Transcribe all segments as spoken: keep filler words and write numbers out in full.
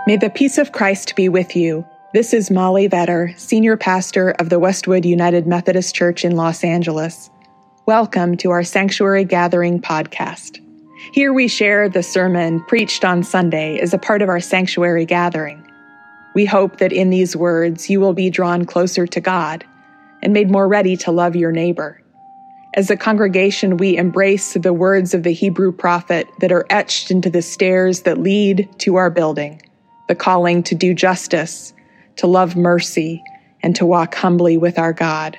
May the peace of Christ be with you. This is Molly Vetter, Senior Pastor of the Westwood United Methodist Church in Los Angeles. Welcome to our Sanctuary Gathering podcast. Here we share the sermon preached on Sunday as a part of our Sanctuary Gathering. We hope that in these words you will be drawn closer to God and made more ready to love your neighbor. As a congregation, we embrace the words of the Hebrew prophet that are etched into the stairs that lead to our building, the calling to do justice, to love mercy, and to walk humbly with our God.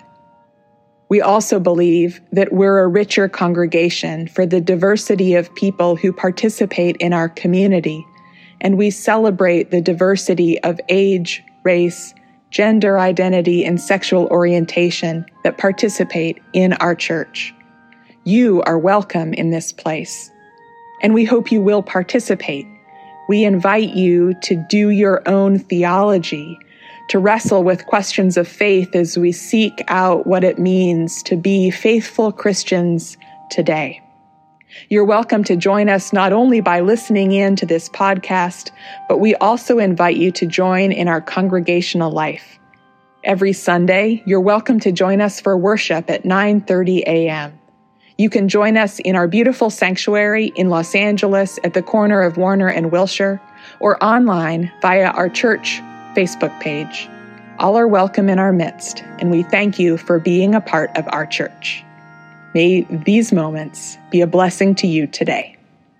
We also believe that we're a richer congregation for the diversity of people who participate in our community, and we celebrate the diversity of age, race, gender identity, and sexual orientation that participate in our church. You are welcome in this place, and we hope you will participate. We invite you to do your own theology, to wrestle with questions of faith as we seek out what it means to be faithful Christians today. You're welcome to join us not only by listening in to this podcast, but we also invite you to join in our congregational life. Every Sunday, you're welcome to join us for worship at nine thirty a.m. You can join us in our beautiful sanctuary in Los Angeles at the corner of Warner and Wilshire, or online via our church Facebook page. All are welcome in our midst, and we thank you for being a part of our church. May these moments be a blessing to you today.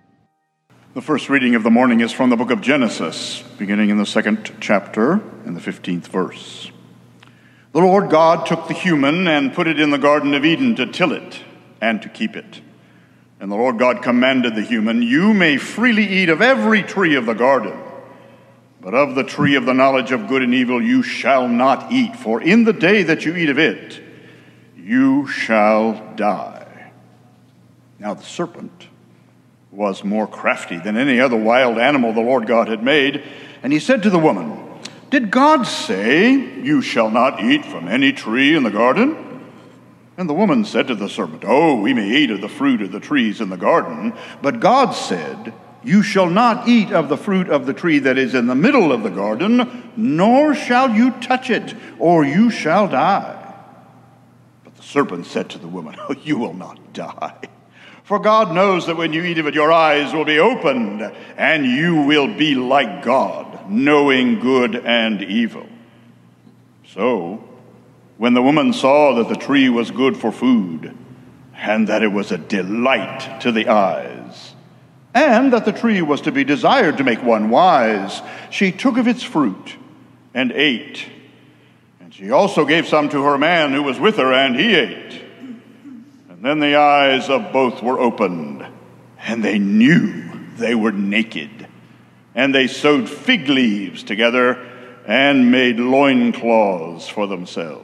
The first reading of the morning is from the book of Genesis, beginning in the second chapter and the fifteenth verse. The Lord God took the human and put it in the Garden of Eden to till it and to keep it. And the Lord God commanded the human, "You may freely eat of every tree of the garden, but of the tree of the knowledge of good and evil you shall not eat, for in the day that you eat of it, you shall die." Now the serpent was more crafty than any other wild animal the Lord God had made, and he said to the woman, "Did God say, 'You shall not eat from any tree in the garden'?" And the woman said to the serpent, "Oh, we may eat of the fruit of the trees in the garden, but God said, 'You shall not eat of the fruit of the tree that is in the middle of the garden, nor shall you touch it, or you shall die.' But the serpent said to the woman, 'Oh, you will not die. For God knows that when you eat of it, your eyes will be opened, and you will be like God, knowing good and evil.' So, when the woman saw that the tree was good for food, and that it was a delight to the eyes, and that the tree was to be desired to make one wise, she took of its fruit and ate. And she also gave some to her man who was with her, and he ate. And then the eyes of both were opened, and they knew they were naked. And they sewed fig leaves together and made loincloths for themselves.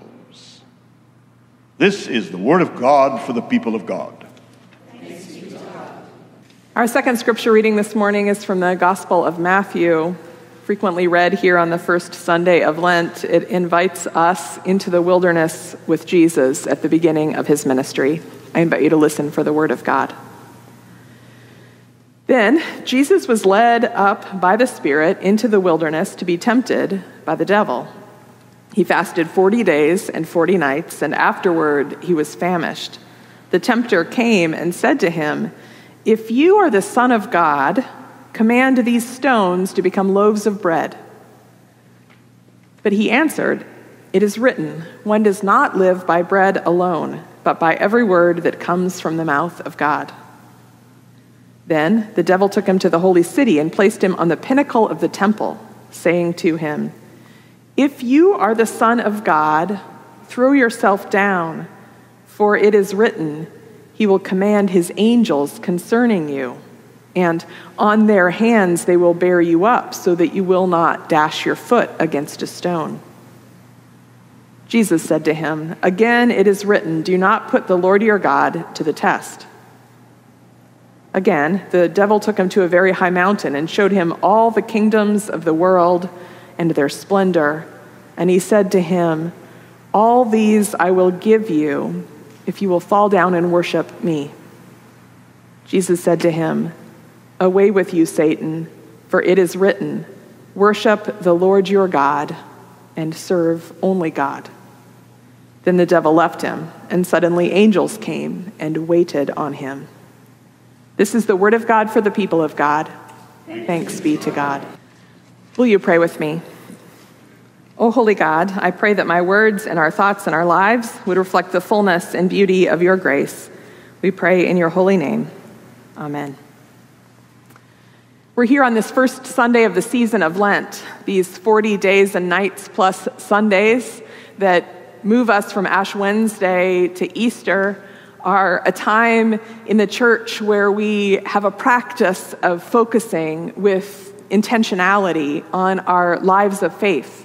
This is the word of God for the people of God. Thanks be to God. Our second scripture reading this morning is from the Gospel of Matthew, frequently read here on the first Sunday of Lent. It invites us into the wilderness with Jesus at the beginning of his ministry. I invite you to listen for the word of God. Then Jesus was led up by the Spirit into the wilderness to be tempted by the devil. He fasted forty days and forty nights, and afterward he was famished. The tempter came and said to him, "If you are the Son of God, command these stones to become loaves of bread." But he answered, "It is written, 'One does not live by bread alone, but by every word that comes from the mouth of God.'" Then the devil took him to the holy city and placed him on the pinnacle of the temple, saying to him, "If you are the Son of God, throw yourself down, for it is written, 'He will command his angels concerning you, and on their hands they will bear you up, so that you will not dash your foot against a stone.'" Jesus said to him, "Again it is written, 'Do not put the Lord your God to the test.'" Again, the devil took him to a very high mountain and showed him all the kingdoms of the world and their splendor. And he said to him, "All these I will give you if you will fall down and worship me." Jesus said to him, "Away with you, Satan, for it is written, Worship the Lord your God and serve only God." Then the devil left him, and suddenly angels came and waited on him. This is the word of God for the people of God. Thanks be to God. Will you pray with me? O holy God, I pray that my words and our thoughts and our lives would reflect the fullness and beauty of your grace. We pray in your holy name. Amen. We're here on this first Sunday of the season of Lent, these forty days and nights plus Sundays that move us from Ash Wednesday to Easter are a time in the church where we have a practice of focusing with intentionality on our lives of faith,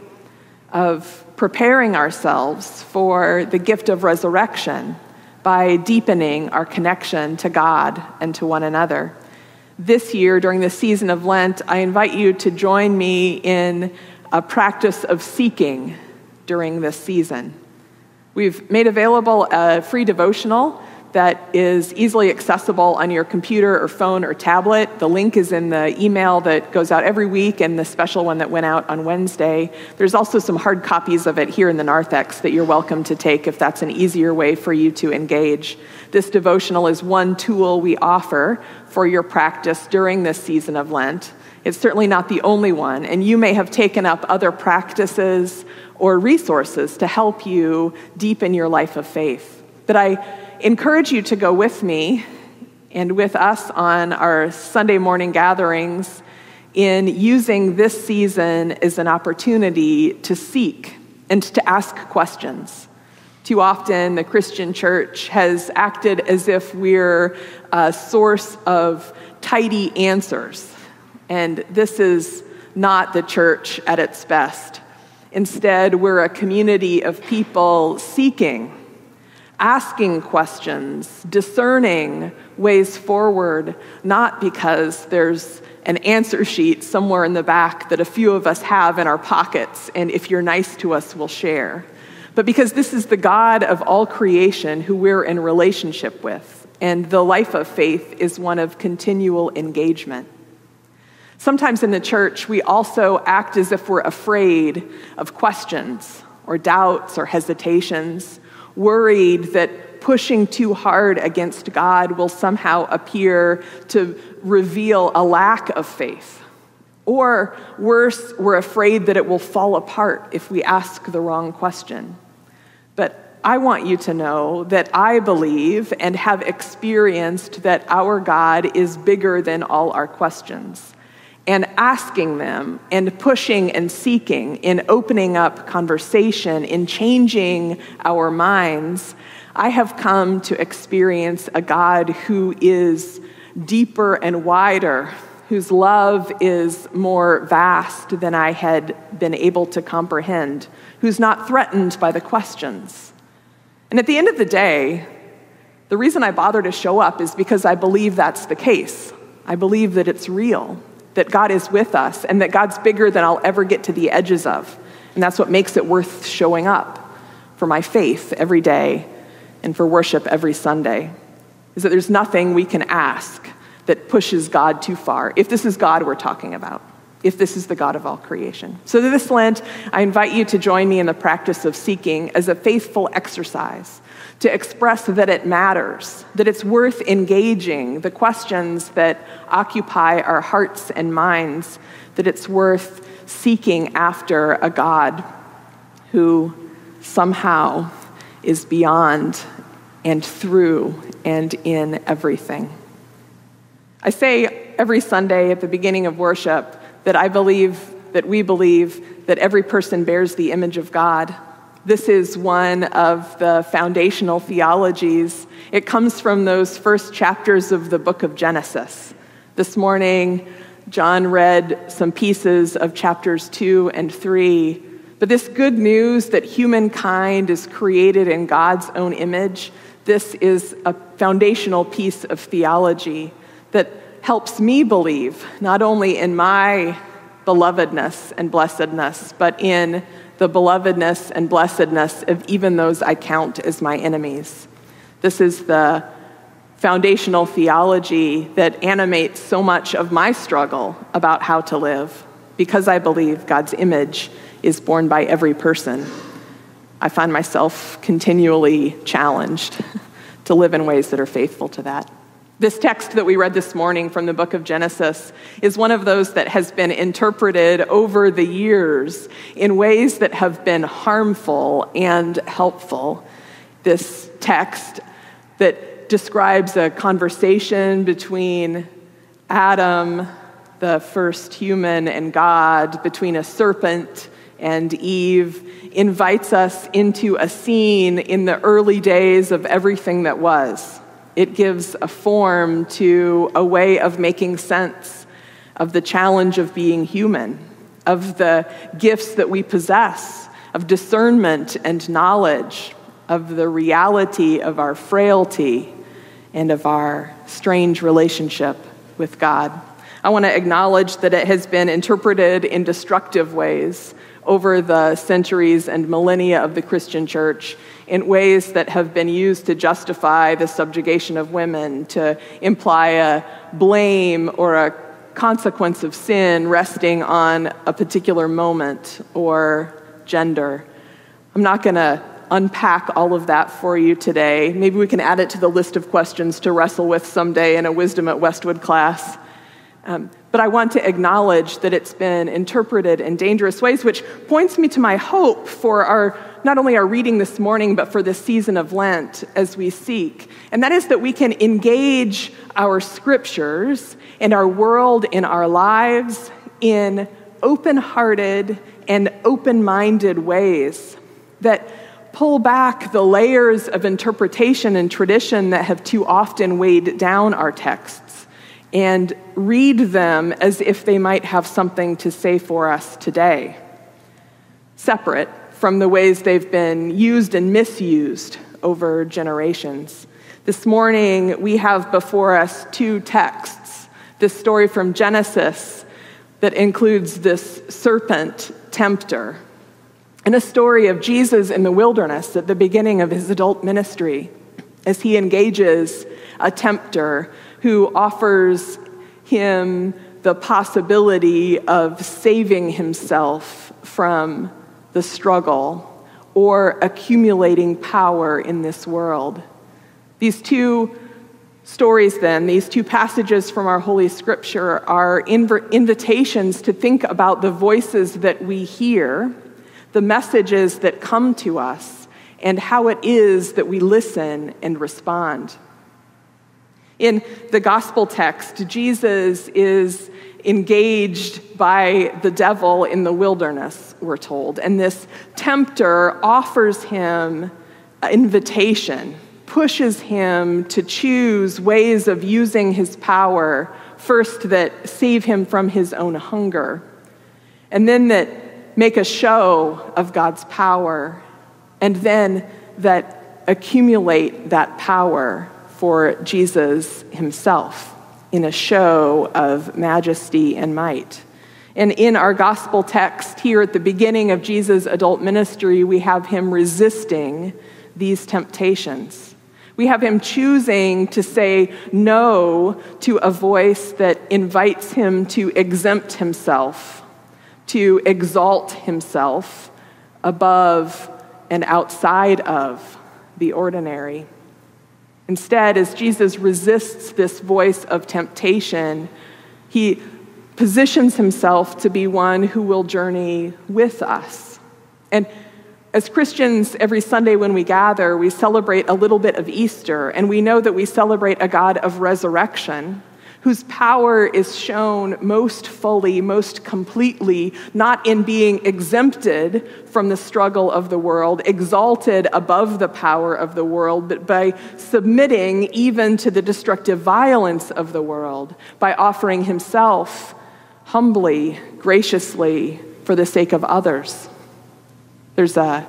of preparing ourselves for the gift of resurrection by deepening our connection to God and to one another. This year, during the season of Lent, I invite you to join me in a practice of seeking during this season. We've made available a free devotional that is easily accessible on your computer or phone or tablet. The link is in the email that goes out every week and the special one that went out on Wednesday. There's also some hard copies of it here in the narthex that you're welcome to take if that's an easier way for you to engage. This devotional is one tool we offer for your practice during this season of Lent. It's certainly not the only one, and you may have taken up other practices or resources to help you deepen your life of faith. But I encourage you to go with me and with us on our Sunday morning gatherings in using this season as an opportunity to seek and to ask questions. Too often, the Christian church has acted as if we're a source of tidy answers, and this is not the church at its best. Instead, we're a community of people seeking, asking questions, discerning ways forward, not because there's an answer sheet somewhere in the back that a few of us have in our pockets, and if you're nice to us, we'll share, but because this is the God of all creation who we're in relationship with, and the life of faith is one of continual engagement. Sometimes in the church, we also act as if we're afraid of questions or doubts or hesitations, worried that pushing too hard against God will somehow appear to reveal a lack of faith. Or worse, we're afraid that it will fall apart if we ask the wrong question. But I want you to know that I believe and have experienced that our God is bigger than all our questions. And asking them and pushing and seeking, in opening up conversation, in changing our minds, I have come to experience a God who is deeper and wider, whose love is more vast than I had been able to comprehend, who's not threatened by the questions. And at the end of the day, the reason I bother to show up is because I believe that's the case. I believe that it's real, that God is with us, and that God's bigger than I'll ever get to the edges of. And that's what makes it worth showing up for my faith every day and for worship every Sunday, is that there's nothing we can ask that pushes God too far, if this is God we're talking about, if this is the God of all creation. So this Lent, I invite you to join me in the practice of seeking as a faithful exercise, to express that it matters, that it's worth engaging the questions that occupy our hearts and minds, that it's worth seeking after a God who somehow is beyond and through and in everything. I say every Sunday at the beginning of worship that I believe, that we believe, that every person bears the image of God. This is one of the foundational theologies. It comes from those first chapters of the book of Genesis. This morning, John read some pieces of chapters two and three. But this good news that humankind is created in God's own image, this is a foundational piece of theology that helps me believe not only in my belovedness and blessedness, but in the belovedness and blessedness of even those I count as my enemies. This is the foundational theology that animates so much of my struggle about how to live. Because I believe God's image is borne by every person, I find myself continually challenged to live in ways that are faithful to that. This text that we read this morning from the book of Genesis is one of those that has been interpreted over the years in ways that have been harmful and helpful. This text that describes a conversation between Adam, the first human, and God, between a serpent and Eve, invites us into a scene in the early days of everything that was. It gives a form to a way of making sense of the challenge of being human, of the gifts that we possess, of discernment and knowledge, of the reality of our frailty and of our strange relationship with God. I want to acknowledge that it has been interpreted in destructive ways over the centuries and millennia of the Christian church, in ways that have been used to justify the subjugation of women, to imply a blame or a consequence of sin resting on a particular moment or gender. I'm not going to unpack all of that for you today. Maybe we can add it to the list of questions to wrestle with someday in a Wisdom at Westwood class. Um, but I want to acknowledge that it's been interpreted in dangerous ways, which points me to my hope for our not only our reading this morning, but for this season of Lent as we seek. And that is that we can engage our scriptures and our world in our lives in open-hearted and open-minded ways that pull back the layers of interpretation and tradition that have too often weighed down our texts and read them as if they might have something to say for us today, separate from the ways they've been used and misused over generations. This morning, we have before us two texts, this story from Genesis that includes this serpent tempter, and a story of Jesus in the wilderness at the beginning of his adult ministry as he engages a tempter who offers him the possibility of saving himself from the struggle or accumulating power in this world. These two stories then, these two passages from our Holy Scripture are inv- invitations to think about the voices that we hear, the messages that come to us, and how it is that we listen and respond. In the gospel text, Jesus is engaged by the devil in the wilderness, we're told. And this tempter offers him an invitation, pushes him to choose ways of using his power, first that save him from his own hunger, and then that make a show of God's power, and then that accumulate that power for Jesus himself in a show of majesty and might. And in our gospel text here at the beginning of Jesus' adult ministry, we have him resisting these temptations. We have him choosing to say no to a voice that invites him to exempt himself, to exalt himself above and outside of the ordinary. Instead, as Jesus resists this voice of temptation, he positions himself to be one who will journey with us. And as Christians, every Sunday when we gather, we celebrate a little bit of Easter, and we know that we celebrate a God of resurrection, whose power is shown most fully, most completely, not in being exempted from the struggle of the world, exalted above the power of the world, but by submitting even to the destructive violence of the world, by offering himself humbly, graciously, for the sake of others. There's a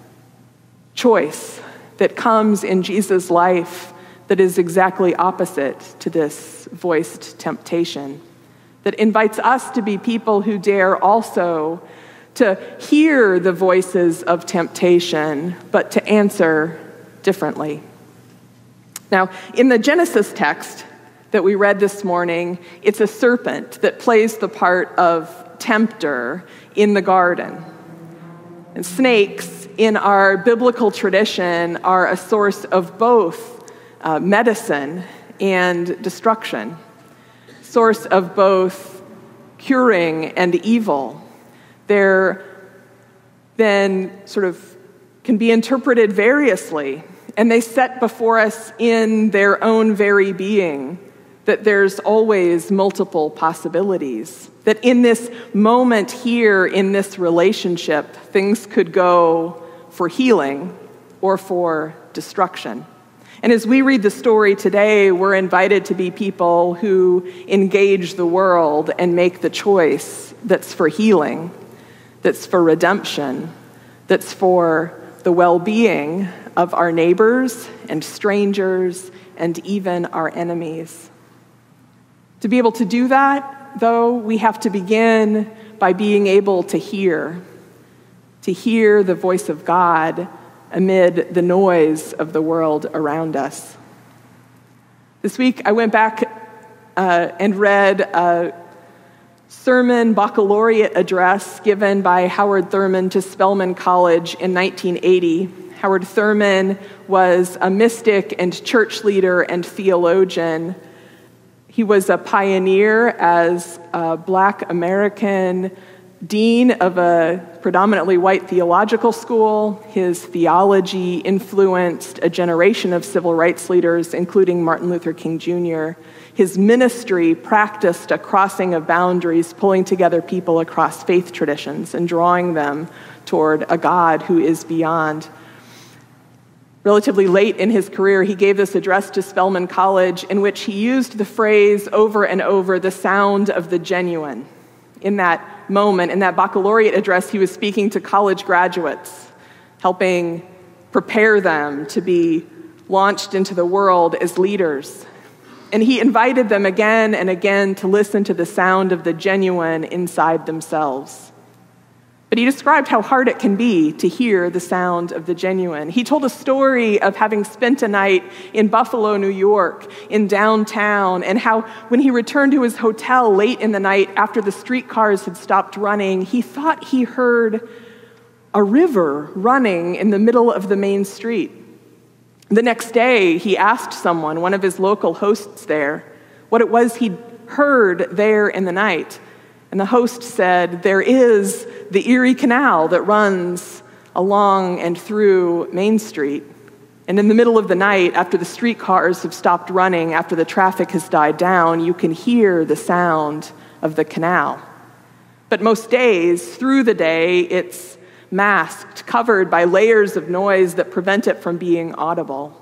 choice that comes in Jesus' life that is exactly opposite to this voiced temptation, that invites us to be people who dare also to hear the voices of temptation, but to answer differently. Now, in the Genesis text, that we read this morning, it's a serpent that plays the part of tempter in the garden. And snakes, in our biblical tradition, are a source of both uh, medicine and destruction, source of both curing and evil. They're then sort of can be interpreted variously, and they set before us in their own very being that there's always multiple possibilities, that in this moment here, in this relationship, things could go for healing or for destruction. And as we read the story today, we're invited to be people who engage the world and make the choice that's for healing, that's for redemption, that's for the well-being of our neighbors and strangers and even our enemies. To be able to do that, though, we have to begin by being able to hear, to hear the voice of God amid the noise of the world around us. This week, I went back uh, and read a sermon baccalaureate address given by Howard Thurman to Spelman College in nineteen eighty. Howard Thurman was a mystic and church leader and theologian. He was a pioneer as a Black American dean of a predominantly white theological school. His theology influenced a generation of civil rights leaders, including Martin Luther King Junior His ministry practiced a crossing of boundaries, pulling together people across faith traditions and drawing them toward a God who is beyond. Relatively late in his career, he gave this address to Spelman College in which he used the phrase over and over, the sound of the genuine. In that moment, in that baccalaureate address, he was speaking to college graduates, helping prepare them to be launched into the world as leaders. And he invited them again and again to listen to the sound of the genuine inside themselves. But he described how hard it can be to hear the sound of the genuine. He told a story of having spent a night in Buffalo, New York, in downtown, and how when he returned to his hotel late in the night after the streetcars had stopped running, he thought he heard a river running in the middle of the main street. The next day, he asked someone, one of his local hosts there, what it was he'd heard there in the night. And the host said, there is the Erie Canal that runs along and through Main Street. And in the middle of the night, after the streetcars have stopped running, after the traffic has died down, you can hear the sound of the canal. But most days, through the day, it's masked, covered by layers of noise that prevent it from being audible.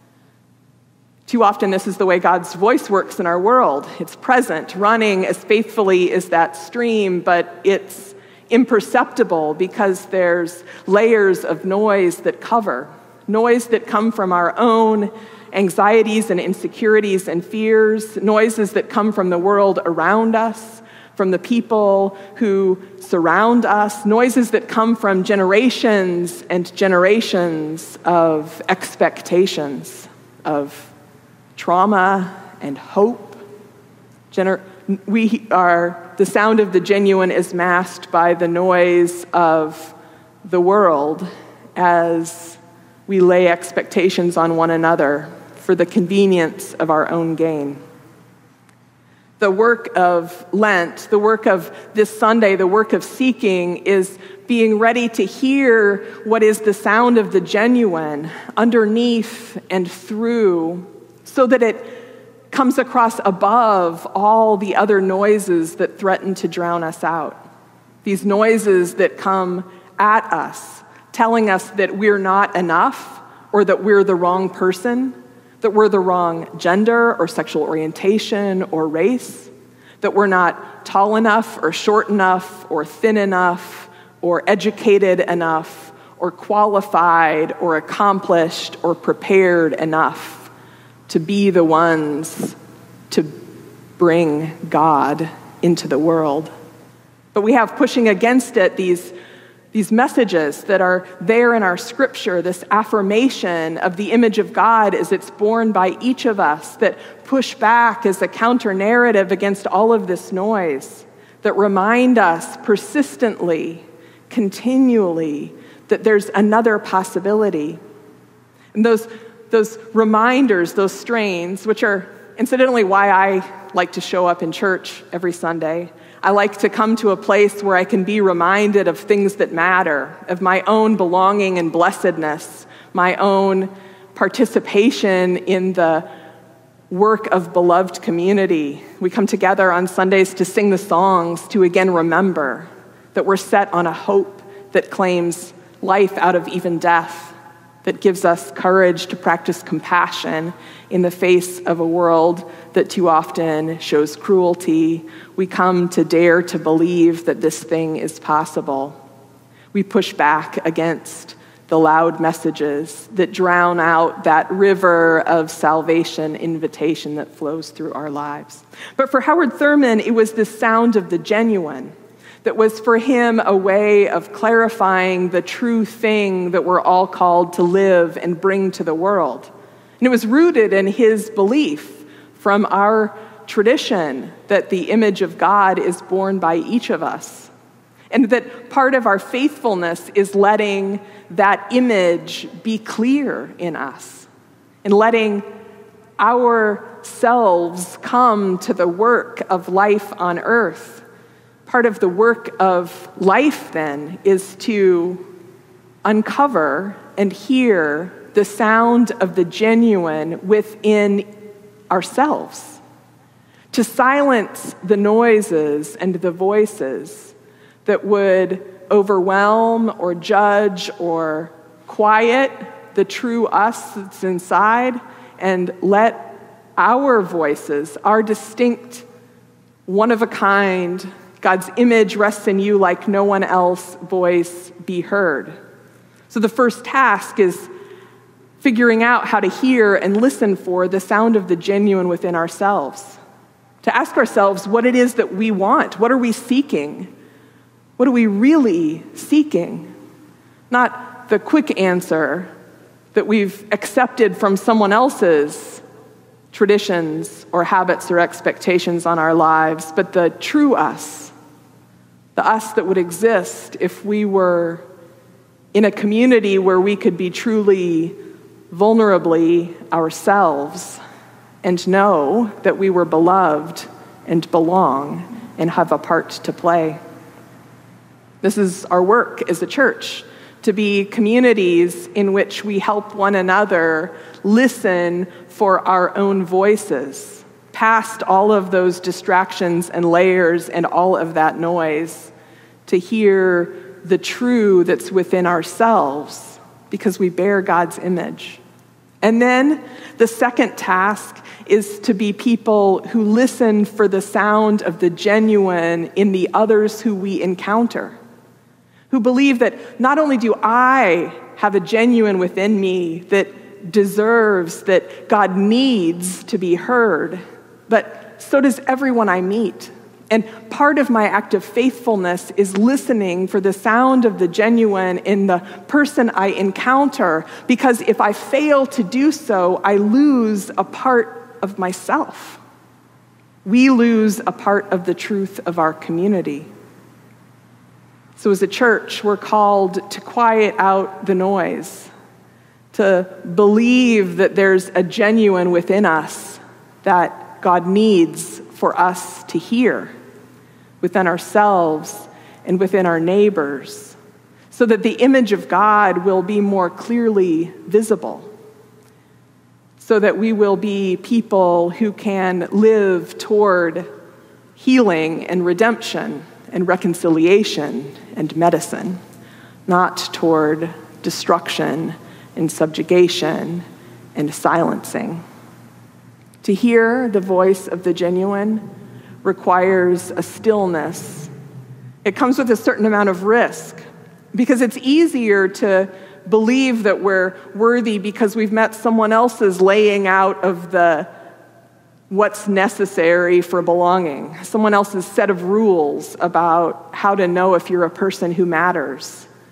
Too often, this is the way God's voice works in our world. It's present, running as faithfully as that stream, but it's imperceptible because there's layers of noise that cover, noise that come from our own anxieties and insecurities and fears, noises that come from the world around us, from the people who surround us, noises that come from generations and generations of expectations, of trauma and hope. Gener- we are, the sound of the genuine is masked by the noise of the world as we lay expectations on one another for the convenience of our own gain. The work of Lent, the work of this Sunday, the work of seeking is being ready to hear what is the sound of the genuine underneath and through, so that it comes across above all the other noises that threaten to drown us out. These noises that come at us, telling us that we're not enough, or that we're the wrong person, that we're the wrong gender or sexual orientation or race, that we're not tall enough or short enough or thin enough or educated enough or qualified or accomplished or prepared enough to be the ones to bring God into the world. But we have pushing against it these These messages that are there in our scripture, this affirmation of the image of God as it's borne by each of us, that push back as a counter-narrative against all of this noise, that remind us persistently, continually, that there's another possibility. And those, those reminders, those strains, which are incidentally why I like to show up in church every Sunday. I like to come to a place where I can be reminded of things that matter, of my own belonging and blessedness, my own participation in the work of beloved community. We come together on Sundays to sing the songs, to again remember that we're set on a hope that claims life out of even death, that gives us courage to practice compassion in the face of a world that too often shows cruelty. We come to dare to believe that this thing is possible. We push back against the loud messages that drown out that river of salvation invitation that flows through our lives. But for Howard Thurman, it was the sound of the genuine that was for him a way of clarifying the true thing that we're all called to live and bring to the world. And it was rooted in his belief from our tradition that the image of God is borne by each of us. And that part of our faithfulness is letting that image be clear in us and letting ourselves come to the work of life on earth. Part of the work of life, then, is to uncover and hear the sound of the genuine within ourselves, to silence the noises and the voices that would overwhelm or judge or quiet the true us that's inside, and let our voices, our distinct, one-of-a-kind, God's image rests in you like no one else voice be heard. So the first task is figuring out how to hear and listen for the sound of the genuine within ourselves. To ask ourselves what it is that we want. What are we seeking? What are we really seeking? Not the quick answer that we've accepted from someone else's traditions or habits or expectations on our lives, but the true us, the us that would exist if we were in a community where we could be truly, vulnerably ourselves and know that we were beloved and belong and have a part to play. This is our work as a church, to be communities in which we help one another listen for our own voices, past all of those distractions and layers and all of that noise, to hear the true that's within ourselves because we bear God's image. And then the second task is to be people who listen for the sound of the genuine in the others who we encounter, who believe that not only do I have a genuine within me that deserves, that God needs to be heard, but so does everyone I meet. And part of my act of faithfulness is listening for the sound of the genuine in the person I encounter, because if I fail to do so, I lose a part of myself. We lose a part of the truth of our community. So as a church, we're called to quiet out the noise, to believe that there's a genuine within us that God needs for us to hear within ourselves and within our neighbors, so that the image of God will be more clearly visible, so that we will be people who can live toward healing and redemption and reconciliation and medicine, not toward destruction and subjugation and silencing. To hear the voice of the genuine requires a stillness. It comes with a certain amount of risk, because it's easier to believe that we're worthy because we've met someone else's laying out of the what's necessary for belonging, someone else's set of rules about how to know if you're a person who matters.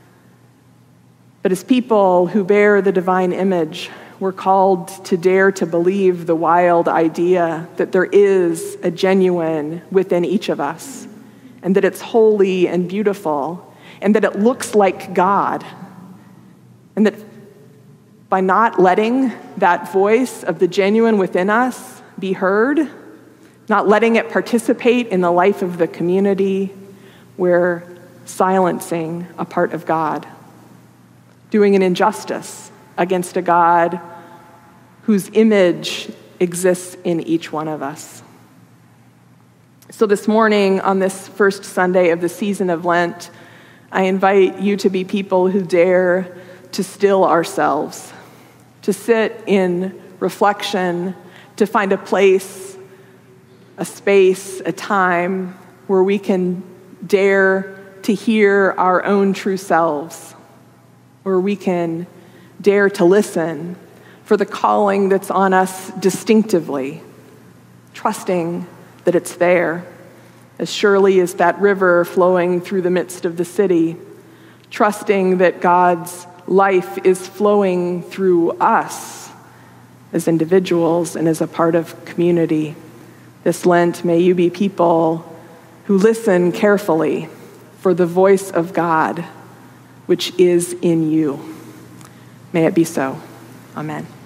But as people who bear the divine image, we're called to dare to believe the wild idea that there is a genuine within each of us, and that it's holy and beautiful, and that it looks like God, and that by not letting that voice of the genuine within us be heard, not letting it participate in the life of the community, we're silencing a part of God, doing an injustice against a God whose image exists in each one of us. So this morning, on this first Sunday of the season of Lent, I invite you to be people who dare to still ourselves, to sit in reflection, to find a place, a space, a time where we can dare to hear our own true selves, where we can dare to listen for the calling that's on us distinctively, trusting that it's there, as surely as that river flowing through the midst of the city, trusting that God's life is flowing through us as individuals and as a part of community. This Lent, may you be people who listen carefully for the voice of God, which is in you. May it be so. Amen.